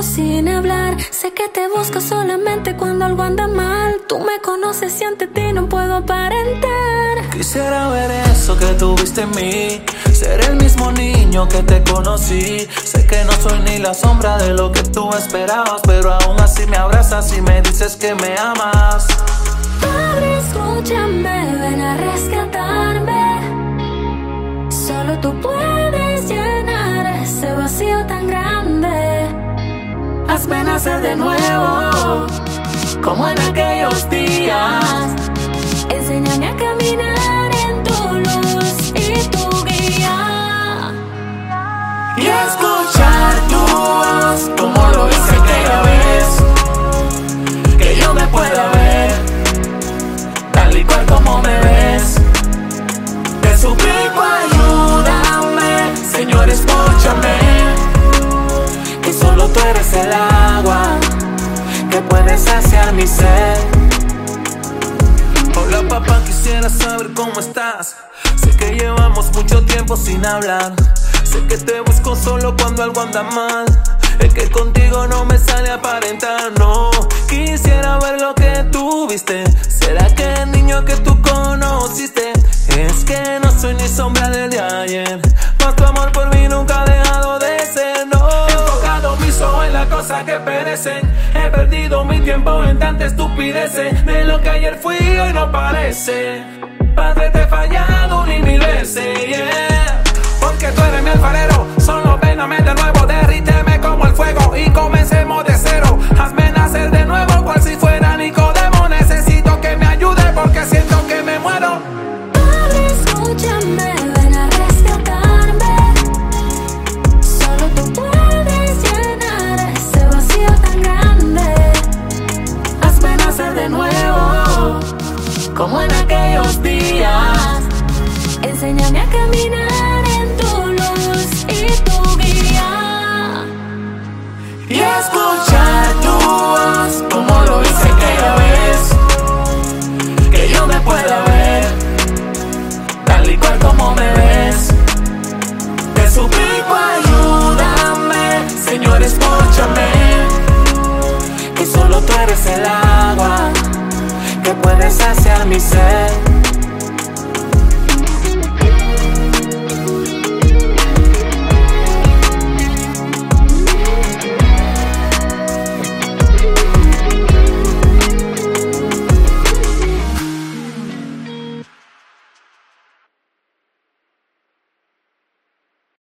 sin hablar. Sé que te busco solamente cuando algo anda mal. Tú me conoces y ante ti no puedo aparentar. Quisiera ver eso que tuviste en mí, ser el mismo niño que te conocí. Sé que no soy ni la sombra de lo que tú esperabas, pero aún así me abrazas y me dices que me amas. Padre, escúchame, ven a rescatarme. Solo tú puedes llenar ese vacío tan grande. Hazme nacer de nuevo, como en aquellos días. Enséñame a caminar en tu luz y tu guía. Y escuchar tu voz, como lo hice aquella vez. Que yo me pueda ver, tal y cual como me ves. Te suplico, ayúdame, Señor, escúchame. Que solo tú eres el agua que puede saciar mi sed. Hola papá, quisiera saber cómo estás. Sé que llevamos mucho tiempo sin hablar. Sé que te busco solo cuando algo anda mal. Es que contigo no me sale aparentar, no. Quisiera ver lo que tuviste. ¿Será que el niño que tú conociste? Es que no soy ni sombra del de ayer, mas tu amor por mí nunca ha dejado de ser, no. He enfocado mis ojos en las cosas que perecen. He perdido mi tiempo en tanta estupideces. De lo que ayer fui hoy no parece. Padre, te he fallado ni mil veces, yeah. Porque tú eres mi alfarero. Solo véname de nuevo, derríteme como el fuego y comencemos de cero. Hazme nacer de nuevo cual si fuera Nicodemo. Necesito que me ayude porque siento que me muero. Padre, escúchame, ven a rescatarme. Solo tú puedes llenar ese vacío tan grande. Hazme nacer de nuevo, como en aquellos días. Enséñame a caminar en tu luz y tu guía. Y escucha